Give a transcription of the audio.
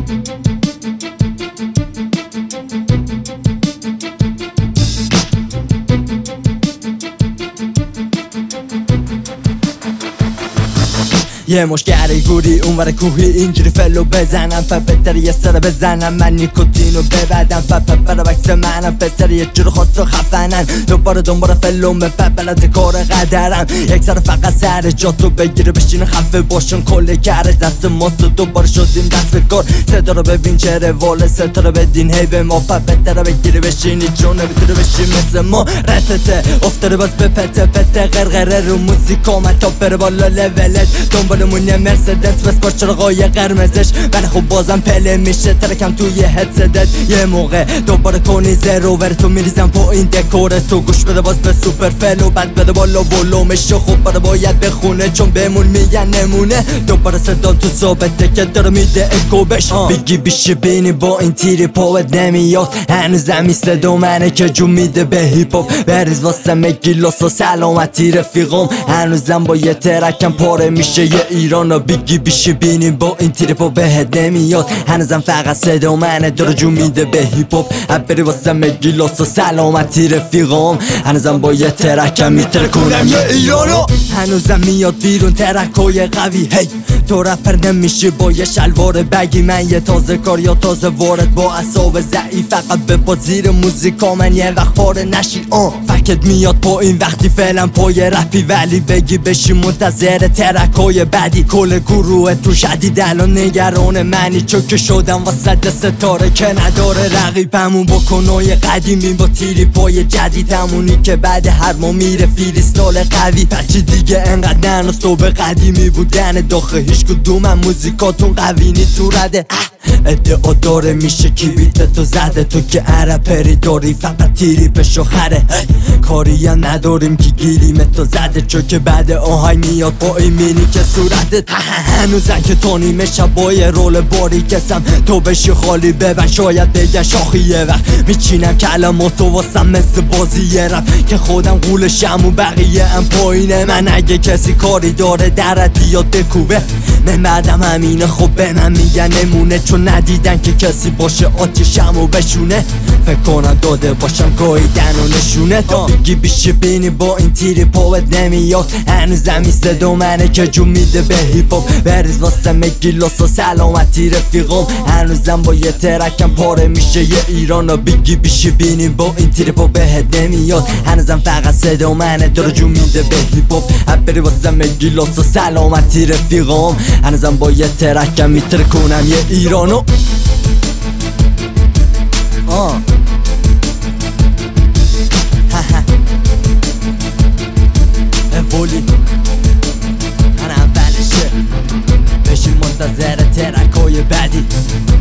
یه مشگره گوری اونور کوهی اینجوری فلو بزنم بهتره یه سر بزنم من نیکوتینو ببدم برا بکس منم پسر یه جور خاص و خفنن دوباره دنبال فلومه بلد کار قدرم یک سر فقط سر جاتو بگیره بشین خفه باشون کل کره دست ماست دوباره شدیم دست به کار صدا رو ببین چه روال ستاره بدین هی به ما بهتره بگیری بشینی چون نمیتونه بشین مثل ما رتته افتاره باز به پته پته غرغره رو موزیکا من تا بره بالا لولت دنبالمون مرسدس بس با چراغای قرمزش ولی خب بازم پله میشه ترکم توی هدستت یه موقع دوباره کنی زرو ور تو میریزم پایین دکور تو گوش بده باز به سوپر فلو بعد بده بالا ولومش خب باید بخونه چون بهمون میگن نمونه دوباره صدا تو ثابته که داره میده اکو بش بگی بیشه بینی با این تیری پاوت نمیاد هنوزم میسته دومنه که جو میده به هیپ هاپ بریز واسه مگیلاس و سلامتی رفیقم هنوزم با یه ترکم پاره میشه یه ایرانو بگی بیشه بینی با این تیری پا بهت نمیاد هنوزم فقط صدا منه داره جو میده به هیپ هاپ بری واسه مگیلاس و سلامتی رفیقم هنوزم با یه ترکم میتره کنم یه ایرانو هنوزم میاد بیرون ترکای قوی هی تو رپر نمیشی با یه شلوار بگی من یه تازه کار یا تازه وارد با اعصاب ضعیف فقط به زیر موزیکا من یه وقت پاره نشی فکت میاد با این وقتی فعلا پای رپی ولی بگی بشی منتظر ترکای بعدی کل گروه تو شدید الان نگران منی چوکه شدم واسه ستاره که نداره رقیبمون با کنای قدیمی با تیری پای جدید همونی که بعد هر ما میره فریستال قوی بچه دیگه انقدر نناس تو به قدیمی بودن داخل هیچ کدومم موزیکاتون قوی نی تو رده ادعا داره میشه کی بیت تو زده تو که عرپری داری فقط تیری پشو خره کاری هم نداریم که گیریم تو زده چون که بعد آهای میاد با این مینی که صورتت هنوزن که تو نیمه شبای رول باری کسم تو بشی خالی ببن شاید بگن شاخی یه وقت میچینم کلماتو واسم مثل بازی رپ که خودم قولشم و بقیه هم پایینه من اگه کسی کاری داره درت بیاد بکوبه من بعدم همینه خب به من میگن نمونه چون ندیدن که کسی باشه آتیشمو بشونه فکر کنم داده باشم گاییدن و نشونه تا بگی بیشه بینی با این تیری پاوت نمیاد هنوزم میسته دومنه که جو میده به هیپ هاپ بریز واسه مگیلاس و سلامتی رفیقم هنوزم با یه ترکم پاره میشه یه ایرانو بگی بیشه بینی با این تیری پا بهت نمیاد هنوزم فقط صدا منه داره جو میده به هیپ هاپ بری واسه مگیلاس و سلامتی رفیقم هنوزم با یه ترکم میتره کنم یه ایرانو اولی من اولشه بشین منتظر ترکای بعدی